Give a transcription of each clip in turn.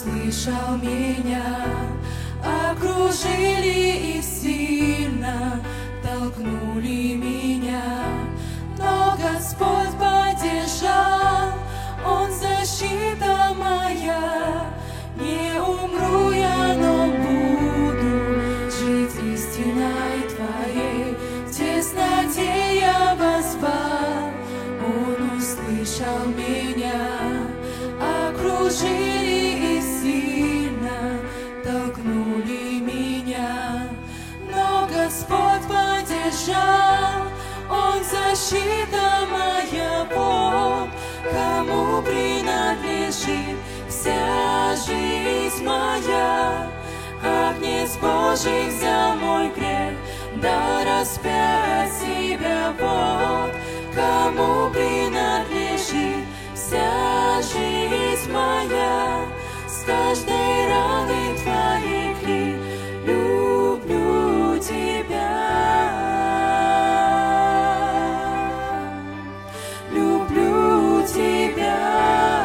услышал меня, окружили и сильно толкнули меня, но Господь поддержал, Он защита моя. Не умру я, но буду жить истиной Твоей. В тесноте я возвал, Он услышал меня, окружили и сильно толкнули меня, но Господь поддержал, Он защита моя. Вот кому принадлежит вся жизнь моя. Агнец Божий взял мой грех, дал распять себя. Вот кому принадлежит вся жизнь моя. С каждой раны Твоей крик: люблю Тебя, люблю Тебя.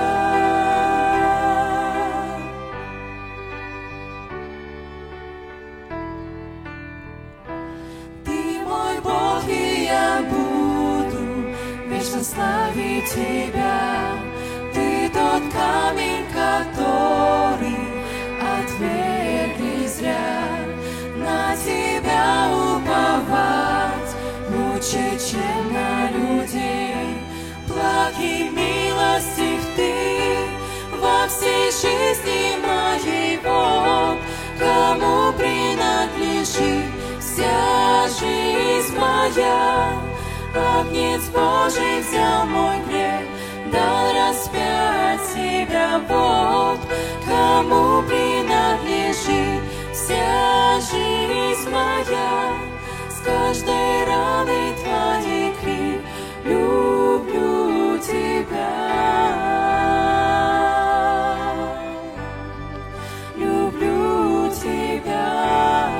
Ты мой Бог, и я буду вечно славить Тебя. Ты тот камень, который отвергли зря. На Тебя уповать лучше, чем на людей. Благ и милостив Ты во всей жизни моей. Вот кому принадлежит вся жизнь моя. Агнец Божий взял мой грех, дал распять себя. Вот кому принадлежит вся жизнь моя. С каждой раны Твоей крик: люблю Тебя, люблю Тебя.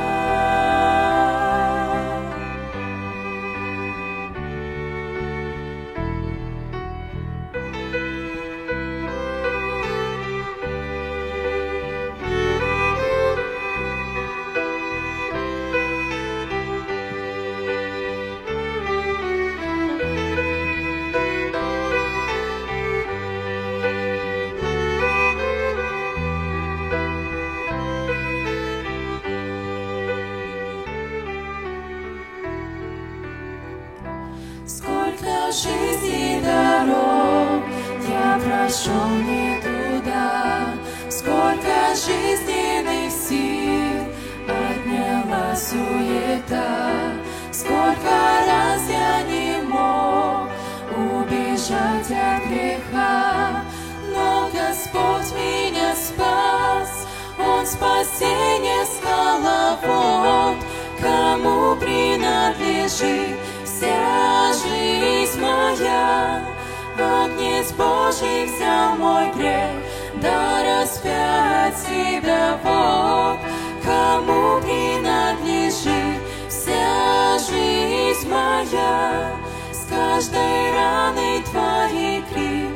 Сколько жизней дорог я прошел не туда, сколько жизненных сил отняла суета, сколько раз я не мог убежать от греха, но Господь меня спас, Он спасение скала. Вот кому принадлежит вся жизнь моя. Агнец Божий взял мой грех, дал распять себя. Вот кому принадлежит вся жизнь моя. С каждой раны Твоей крик: